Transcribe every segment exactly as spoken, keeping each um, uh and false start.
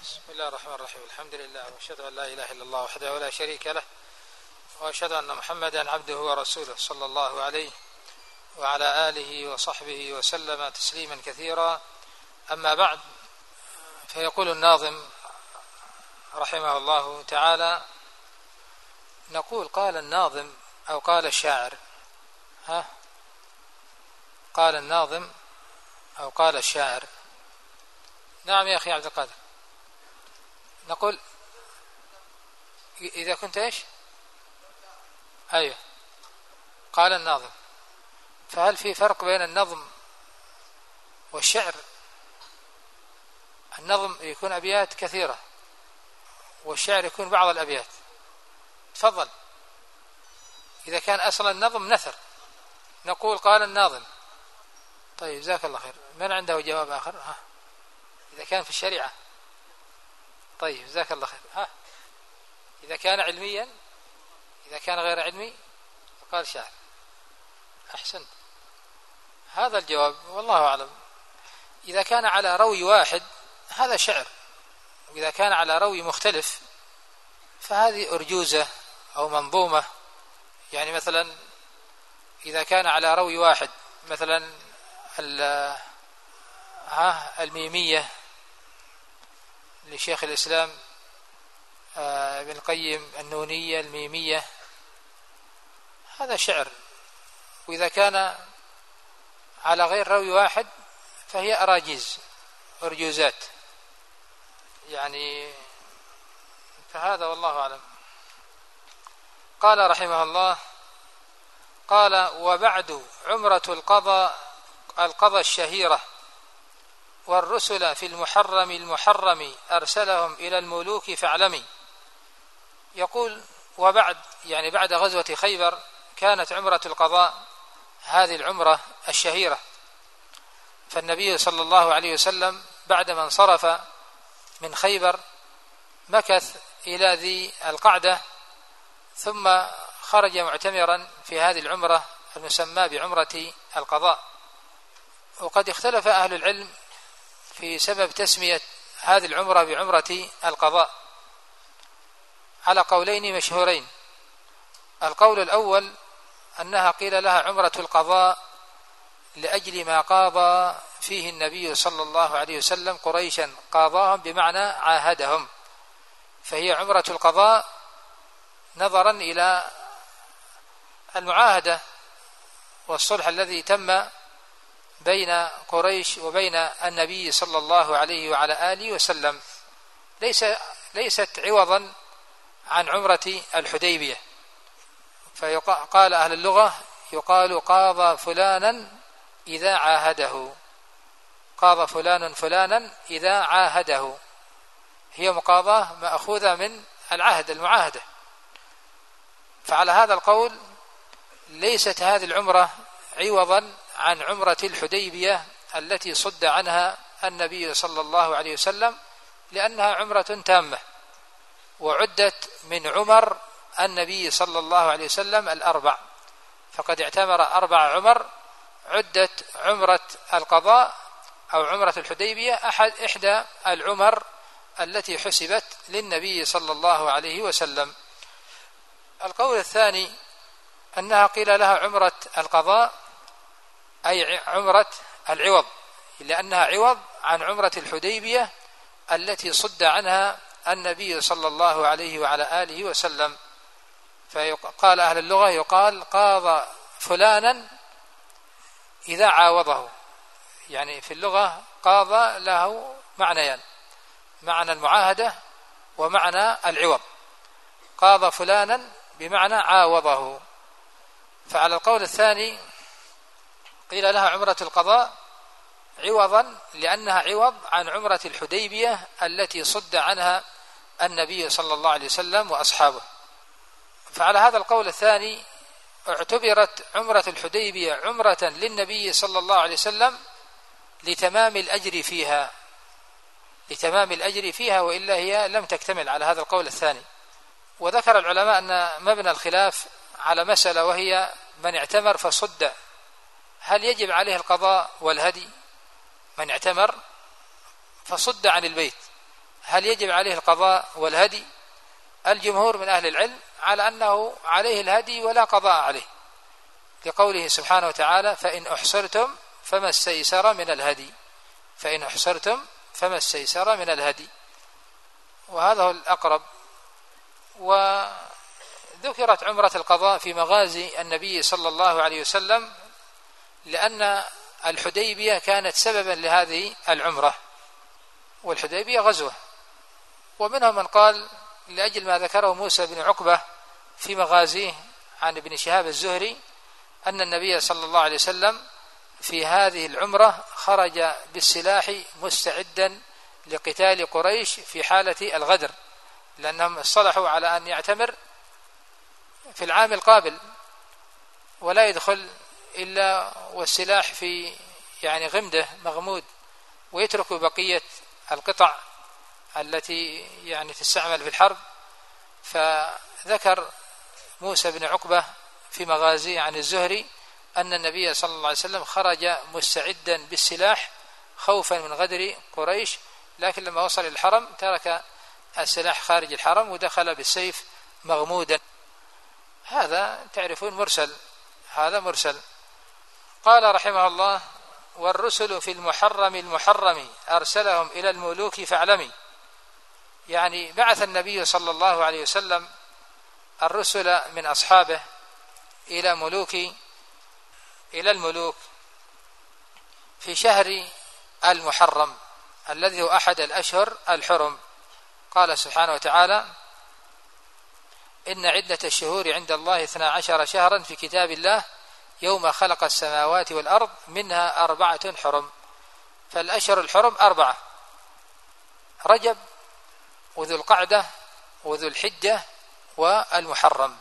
بسم الله الرحمن الرحيم. الحمد لله وأشهد أن لا إله إلا الله وحده ولا شريك له، وأشهد أن محمدا عبده ورسوله صلى الله عليه وعلى آله وصحبه وسلم تسليما كثيرا. أما بعد، فيقول الناظم رحمه الله تعالى: نقول قال الناظم أو قال الشاعر. ها قال الناظم أو قال الشاعر. نعم يا أخي عبد القادر، نقول إذا كنت إيش؟ أيوه، قال الناظم. فهل في فرق بين النظم والشعر؟ النظم يكون أبيات كثيرة، والشعر يكون بعض الأبيات. تفضل. إذا كان أصل النظم نثر نقول قال الناظم. طيب جزاك الله خير. من عنده جواب آخر؟ ها إذا كان في الشريعة. طيب جزاك الله خير. ها إذا كان علميا، إذا كان غير علمي فقال شاعر. أحسنت، هذا الجواب والله أعلم. إذا كان على روي واحد هذا شعر، وإذا كان على روي مختلف فهذه أرجوزة أو منظومة. يعني مثلا إذا كان على روي واحد، مثلا الميمية لشيخ الإسلام ابن القيم، النونية الميمية، هذا شعر. وإذا كان على غير روي واحد فهي أراجيز، أرجوزات يعني. فهذا والله أعلم. قال رحمه الله: قال: وبعد عمرة القضاء القضاء الشهيرة، والرسل في المحرم المحرم أرسلهم إلى الملوك فاعلمي. يقول وبعد، يعني بعد غزوة خيبر كانت عمرة القضاء هذه العمرة الشهيرة. فالنبي صلى الله عليه وسلم بعدما انصرف من خيبر مكث إلى ذي القعدة، ثم خرج معتمرا في هذه العمرة المسمى بعمرة القضاء. وقد اختلف أهل العلم في سبب تسمية هذه العمرة بعمرة القضاء على قولين مشهورين. القول الأول أنها قيل لها عمرة القضاء لأجل ما قاضى فيه النبي صلى الله عليه وسلم قريشا، قاضاهم بمعنى عاهدهم، فهي عمرة القضاء نظرا إلى المعاهدة والصلح الذي تم بين قريش وبين النبي صلى الله عليه وعلى آله وسلم، ليس ليست عوضا عن عمرة الحديبية. فقال أهل اللغة يقال قاضى فلانا إذا عاهده، قاضى فلان فلانا إذا عاهده، هي مقاضاة مأخوذة من العهد، المعاهدة. فعلى هذا القول ليست هذه العمرة عوضا عن عمرة الحديبية التي صد عنها النبي صلى الله عليه وسلم، لأنها عمرة تامة وعدت من عمر النبي صلى الله عليه وسلم الأربع، فقد اعتمر أربع عمر، عدت عمرة القضاء أو عمرة الحديبية أحد إحدى العمر التي حسبت للنبي صلى الله عليه وسلم. القول الثاني أنها قيل لها عمرة القضاء أي عمرة العوض، لأنها عوض عن عمرة الحديبية التي صد عنها النبي صلى الله عليه وعلى آله وسلم. فقال أهل اللغة يقال قاضى فلانا إذا عاوضه، يعني في اللغة قاضى له معنيان: معنى المعاهدة ومعنى العوض. قاضى فلانا بمعنى عاوضه. فعلى القول الثاني قيل لها عمرة القضاء عوضا لأنها عوض عن عمرة الحديبية التي صد عنها النبي صلى الله عليه وسلم وأصحابه. فعلى هذا القول الثاني اعتبرت عمرة الحديبية عمرة للنبي صلى الله عليه وسلم لتمام الأجر فيها، لتمام الأجر فيها، وإلا هي لم تكتمل على هذا القول الثاني. وذكر العلماء أن مبنى الخلاف على مسألة، وهي من اعتمر فصد، هل يجب عليه القضاء والهدي؟ من اعتمر فصد عن البيت هل يجب عليه القضاء والهدي؟ الجمهور من أهل العلم على أنه عليه الهدي ولا قضاء عليه، لقوله سبحانه وتعالى: فإن أحصرتم فما استيسر من الهدي، فإن أحصرتم فما استيسر من الهدي، وهذا هو الأقرب. وذكرت عمرة القضاء في مغازي النبي صلى الله عليه وسلم لأن الحديبية كانت سببا لهذه العمرة، والحديبية غزوة. ومنهم من قال لأجل ما ذكره موسى بن عقبة في مغازيه عن ابن شهاب الزهري أن النبي صلى الله عليه وسلم في هذه العمرة خرج بالسلاح مستعدا لقتال قريش في حالة الغدر، لأنهم اصطلحوا على أن يعتمر في العام القابل ولا يدخل إلا والسلاح في يعني غمده مغمود، ويترك بقية القطع التي يعني تستعمل في الحرب. فذكر موسى بن عقبة في مغازي عن الزهري أن النبي صلى الله عليه وسلم خرج مستعدا بالسلاح خوفا من غدر قريش، لكن لما وصل الحرم ترك السلاح خارج الحرم ودخل بالسيف مغمودا. هذا تعرفون مرسل، هذا مرسل. قال رحمه الله: والرسل في المحرم المحرم أرسلهم إلى الملوك فاعلمي، يعني بعث النبي صلى الله عليه وسلم الرسل من أصحابه إلى ملوك إلى الملوك في شهر المحرم الذي هو أحد الأشهر الحرم. قال سبحانه وتعالى: إن عدة الشهور عند الله اثنا عشر شهرا في كتاب الله يوم خلق السماوات والأرض منها أربعة حرم. فالأشهر الحرم أربعة: رجب وذو القعدة وذو الحجة والمحرم.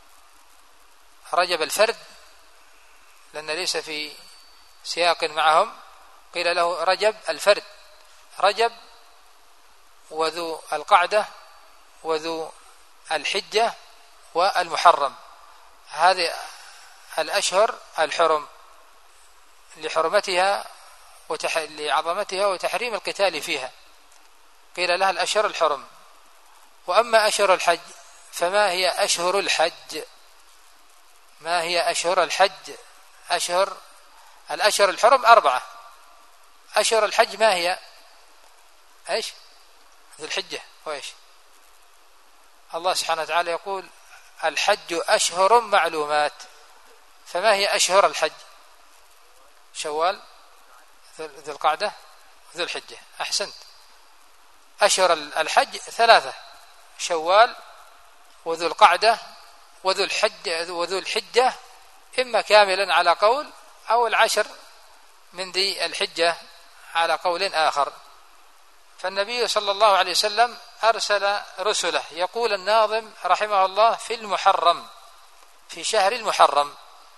رجب الفرد لأن ليس في سياق معهم، قيل له رجب الفرد، رجب وذو القعدة وذو الحجة والمحرم. هذه الأشهر الحرم لحرمتها وتح... لعظمتها وتحريم القتال فيها، قيل لها الأشهر الحرم. وأما أشهر الحج فما هي أشهر الحج؟ ما هي أشهر الحج؟ أشهر الأشهر الحرم أربعة. أشهر الحج ما هي؟ إيش؟ ذو الحجة وإيش؟ الله سبحانه وتعالى يقول: الحج أشهر معلومات. فما هي أشهر الحج؟ شوال، ذو القعدة، ذو الحجة. أحسنت. أشهر الحج ثلاثة: شوال وذو القعدة وذو الحجة وذو الحجة، إما كاملا على قول أو العشر من ذي الحجة على قول آخر. فالنبي صلى الله عليه وسلم أرسل رسله، يقول الناظم رحمه الله: في المحرم، في شهر المحرم.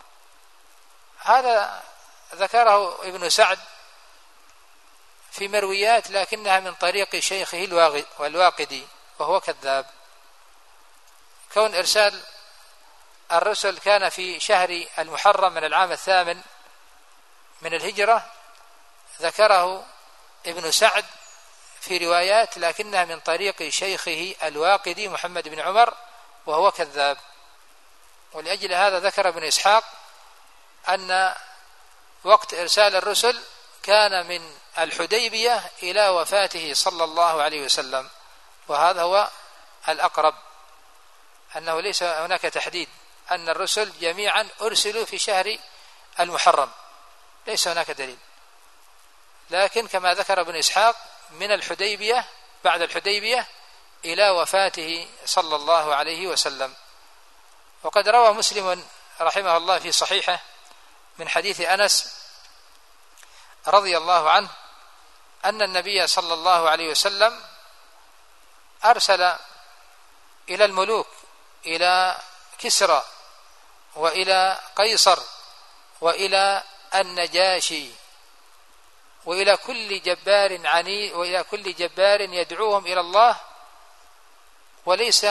هذا ذكره ابن سعد في مرويات لكنها من طريق شيخه الواقدي وهو كذاب. كون إرسال الرسل كان في شهر المحرم من العام الثامن من الهجرة ذكره ابن سعد في روايات لكنها من طريق شيخه الواقدي محمد بن عمر وهو كذاب. ولأجل هذا ذكر ابن إسحاق أن وقت إرسال الرسل كان من الحديبية إلى وفاته صلى الله عليه وسلم، وهذا هو الأقرب، أنه ليس هناك تحديد أن الرسل جميعا أرسلوا في شهر المحرم، ليس هناك دليل. لكن كما ذكر ابن إسحاق من الحديبية، بعد الحديبية إلى وفاته صلى الله عليه وسلم. وقد روى مسلم رحمه الله في صحيحه من حديث أنس رضي الله عنه أن النبي صلى الله عليه وسلم أرسل إلى الملوك، إلى كسرى وإلى قيصر وإلى النجاشي وإلى كل جبار عنيد وإلى كل جبار يدعوهم إلى الله، وليس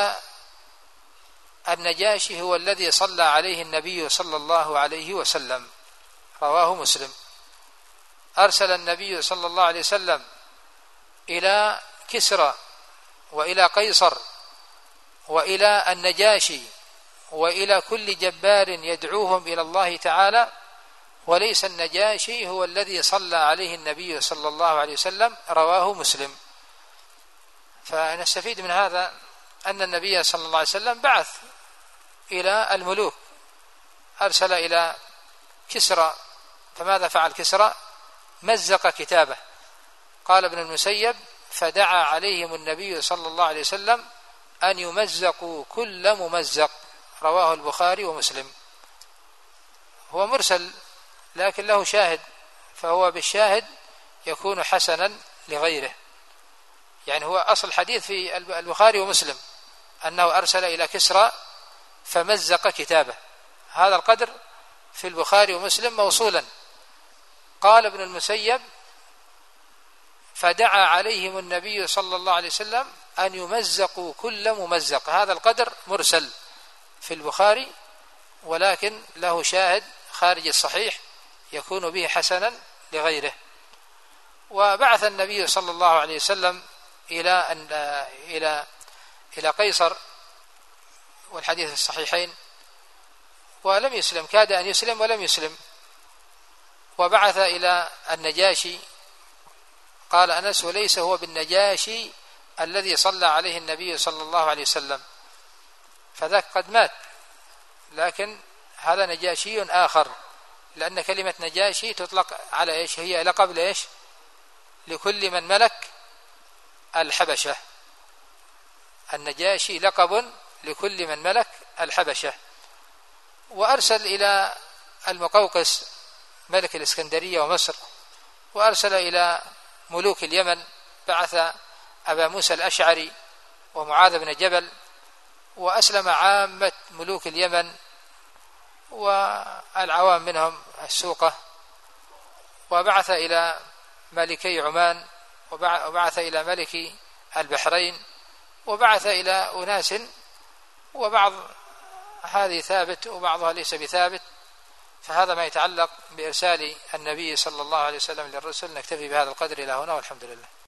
النجاشي هو الذي صلى عليه النبي صلى الله عليه وسلم. رواه مسلم. أرسل النبي صلى الله عليه وسلم إلى كسرى وإلى قيصر وإلى النجاشي وإلى كل جبار يدعوهم إلى الله تعالى، وليس النجاشي هو الذي صلى عليه النبي صلى الله عليه وسلم، رواه مسلم. فنستفيد من هذا أن النبي صلى الله عليه وسلم بعث إلى الملوك، أرسل إلى كسرى، فماذا فعل كسرى؟ مزق كتابه. قال ابن المسيب: فدعا عليهم النبي صلى الله عليه وسلم أن يمزقوا كل ممزق، رواه البخاري ومسلم. هو مرسل لكن له شاهد، فهو بالشاهد يكون حسنا لغيره. يعني هو أصل حديث في البخاري ومسلم أنه أرسل إلى كسرى فمزق كتابه، هذا القدر في البخاري ومسلم موصولا. قال ابن المسيب: فدعا عليهم النبي صلى الله عليه وسلم أن يمزقوا كل ممزق، هذا القدر مرسل في البخاري ولكن له شاهد خارج الصحيح يكون به حسنا لغيره. وبعث النبي صلى الله عليه وسلم إلى أن إلى إلى قيصر، والحديث في الصحيحين، ولم يسلم، كاد أن يسلم ولم يسلم. وبعث إلى النجاشي، قال أنس: وليس هو بالنجاشي الذي صلى عليه النبي صلى الله عليه وسلم، فذاك قد مات، لكن هذا نجاشي آخر، لأن كلمة نجاشي تطلق على إيش؟ هي لقب لإيش؟ لكل من ملك الحبشة. النجاشي لقب لكل من ملك الحبشة. وأرسل إلى المقوقس ملك الإسكندرية ومصر، وأرسل إلى ملوك اليمن، بعث أبا موسى الأشعري ومعاذ بن جبل، وأسلم عامة ملوك اليمن والعوام منهم السوقة. وبعث إلى ملكي عمان، وبعث إلى ملك البحرين، وبعث إلى أناس، وبعض هذه ثابت وبعضها ليس بثابت. فهذا ما يتعلق بإرسال النبي صلى الله عليه وسلم للرسل. نكتفي بهذا القدر إلى هنا، والحمد لله.